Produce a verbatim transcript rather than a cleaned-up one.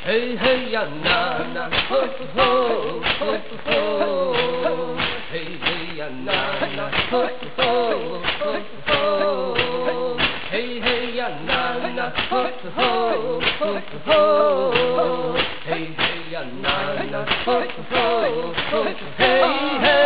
Hey hey ya na na ho ho ho ho. Hey hey ya na na ho ho ho ho. Hey hey ya na na ho ho ho ho. Hey hey ya na na ho ho ho. Hey hey.